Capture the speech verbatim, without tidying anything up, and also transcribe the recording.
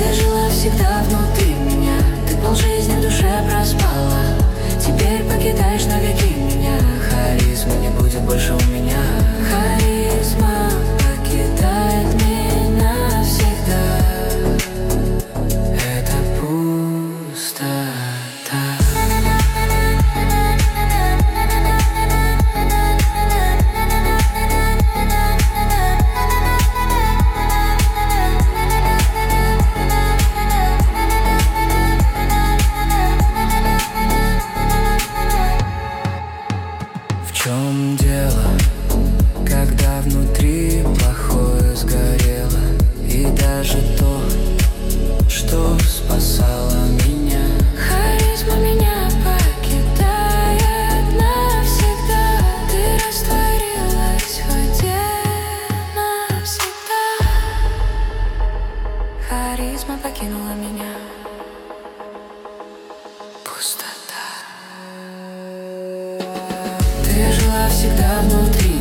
Ты жила всегда внутри меня, ты полжизни в душе проспала. Теперь покидаешь навеки меня, харизмы не будет больше у меня. Харизма покидает меня навсегда. Это пустота. В чем дело, когда внутри плохое сгорело? И даже то, что спасало меня. Харизма меня покидает навсегда. Ты растворилась в воде навсегда. Харизма покинула меня. Пустота. Ты жила всегда внутри